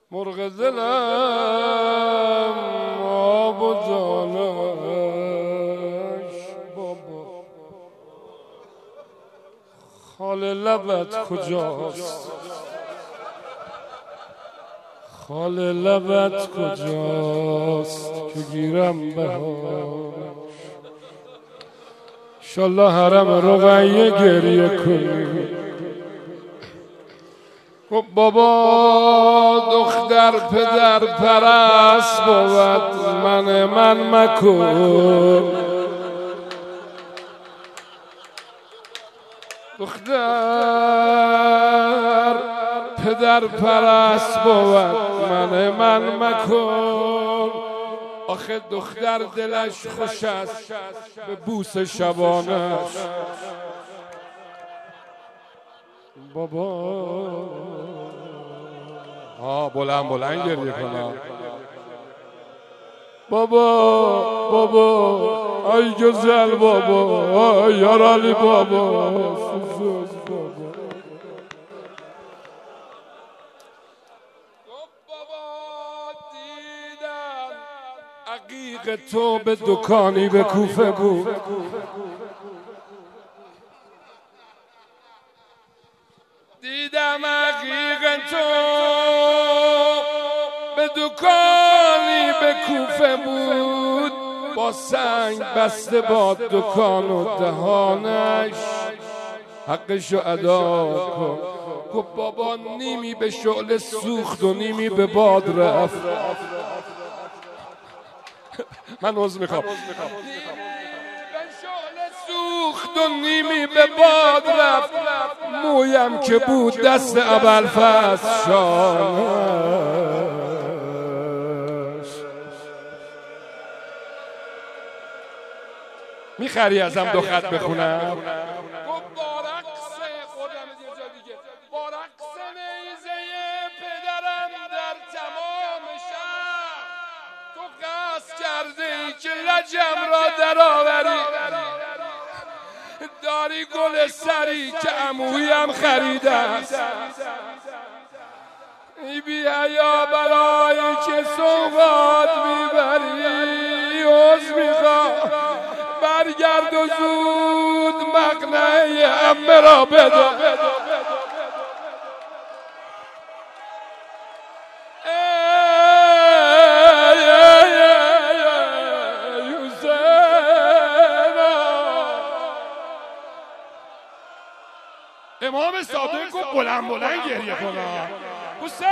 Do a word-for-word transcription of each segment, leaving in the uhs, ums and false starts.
مرغ دلم آب و دانش بابا، خال لبت کجاست؟ خال لبت کجاست که گیرم بهانش؟ انشالله حرم رقیه گریه کنی. خب بابا دختر پدر پرست بود، من من مکن. دختر پدر پرست بود، من من مکن. آخه دختر دلش خوش است به بوس شبانش. بابا آه بلند بلند گریه کن. بابا بابا ای گزل بابا، ای یارالی بابا، سوسوس بابا. بابا دیدم عقیق تو به دکانی به کوفه بود. دیدم عقیق تو به دکانی به کوفه بود، با سنگ بسته باد دکان و دهانش. حقشو ادا کن. گفت بابا نیمی به شعله سوخت و نیمی به باد رفت. من عذر میخوام. سوخت و نیمی به باد رفت، مویم که بود دست ابوالفضل شانش. میخری ازم دو خط بخونم؟ گفت با رقص خودم یه جا دیگه، با رقص نیزه پدرم در تمام شهر تو قصد کرده ای که لجم را در آوری. داری گل سری که عمویم خریده است، ای بی حیا برای که سوغات میبری. عذر میخوام برگرد و زود مقنعه عمه را بده. امام صادق گفت بلند بلند گریه کنم. حسین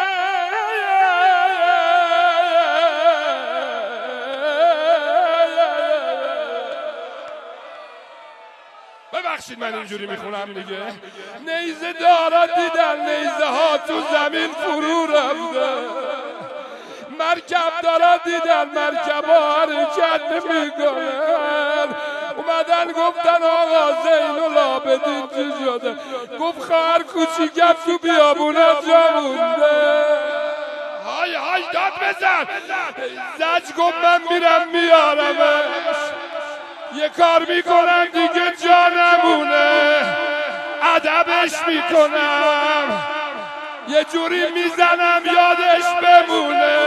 ببخشید من اینجوری میخونم دیگه. نیزه دارا دیدن نیزه ها تو زمین فرو رفته، مرکب دارا دیدن مرکب ها حرکت نمیکنن. اومدن گفتن آقا زین العابدین چی شده؟ گفت خواهر کوچیکم تو بیابونه جا مونده. های های داد بزن. زج گفت من میرم میارمش، یه کار میکنم دیگه جا نمونه، ادبش میکنم، یه جوری میزنم یادش بمونه.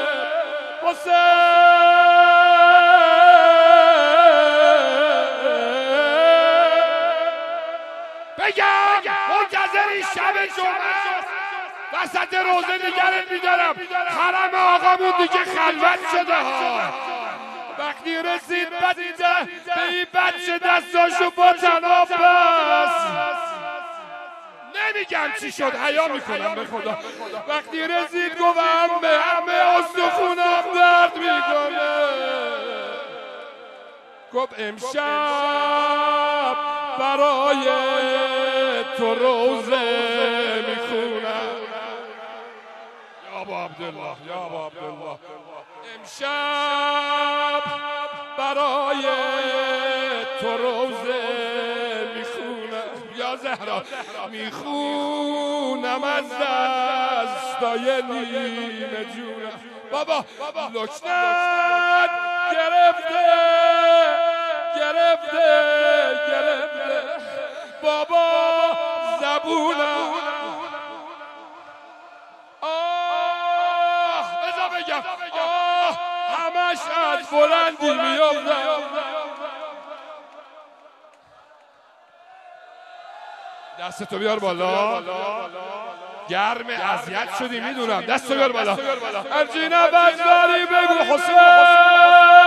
حسین بگم منتظری شب جمعه وسط روزه نگرت میدارم. حرم آقامون دیگه خلوت شده ها. وقتی رسید بچه به این بچه دستاشو با تناب بست، نمیگم چی شد حیا میکنم به خدا. وقتی رسید گفت همه همه استخونم درد میکنه. گفت امشب برای تو روزه میخونم. یا ابا عبدالله یا ابا عبدالله. امشب برای تو روزه میخونم. یا زهرا میخونم از دستای نیمه جونم. بابا لکنت گرفته گرفته گرفته بابا زبونم. آه بگم آه همش از بلندی میافتم. دستتو بیار بالا، گرم اذیت شدی میدونم، دستو بیار بالا. هرچی نفس داری بگو حسین.